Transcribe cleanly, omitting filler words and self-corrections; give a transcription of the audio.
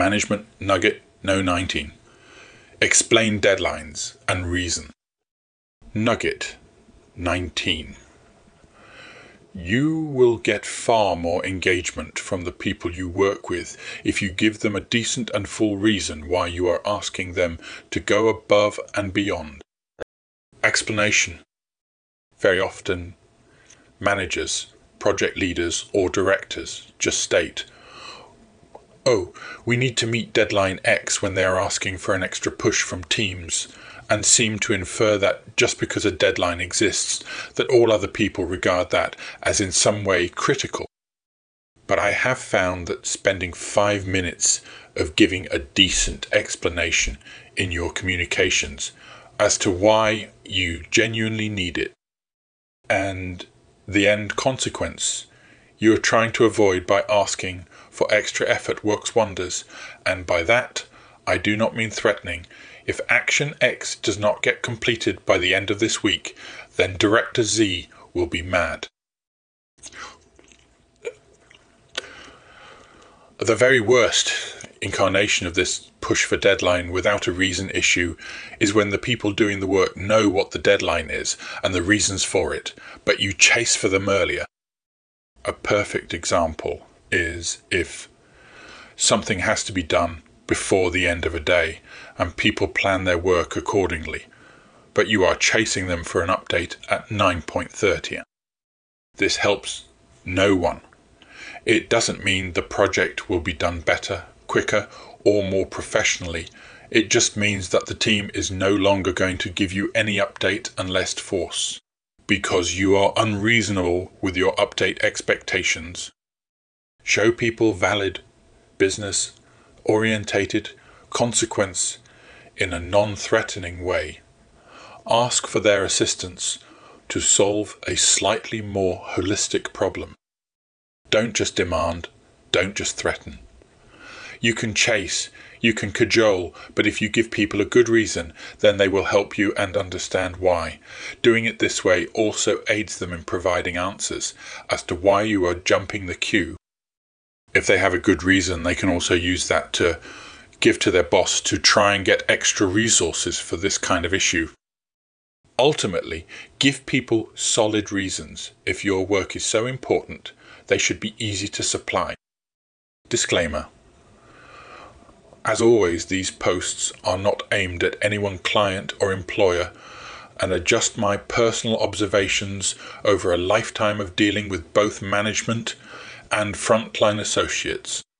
Management Nugget No 19. Explain deadlines and reason. Nugget 19. You will get far more engagement from the people you work with if you give them a decent and full reason why you are asking them to go above and beyond. Explanation. Very often, managers, project leaders, or directors just state, "Oh, we need to meet deadline X," when they are asking for an extra push from teams, and seem to infer that just because a deadline exists, that all other people regard that as in some way critical. But I have found that spending 5 minutes of giving a decent explanation in your communications as to why you genuinely need it, and the end consequence you are trying to avoid by asking for extra effort, works wonders. And by that, I do not mean threatening. If action X does not get completed by the end of this week, then Director Z will be mad. The very worst incarnation of this push for deadline without a reason issue is when the people doing the work know what the deadline is and the reasons for it, but you chase for them earlier. A perfect example is if something has to be done before the end of a day and people plan their work accordingly, but you are chasing them for an update at 9:30. This helps no one. It doesn't mean the project will be done better, quicker, or more professionally. It just means that the team is no longer going to give you any update unless force, because you are unreasonable with your update expectations. Show people valid, business-orientated consequence in a non-threatening way. Ask for their assistance to solve a slightly more holistic problem. Don't just demand, don't just threaten. You can chase, you can cajole, but if you give people a good reason, then they will help you and understand why. Doing it this way also aids them in providing answers as to why you are jumping the queue. If they have a good reason, they can also use that to give to their boss to try and get extra resources for this kind of issue. Ultimately, give people solid reasons. If your work is so important, they should be easy to supply. Disclaimer. As always, these posts are not aimed at any one client or employer and are just my personal observations over a lifetime of dealing with both management and frontline associates.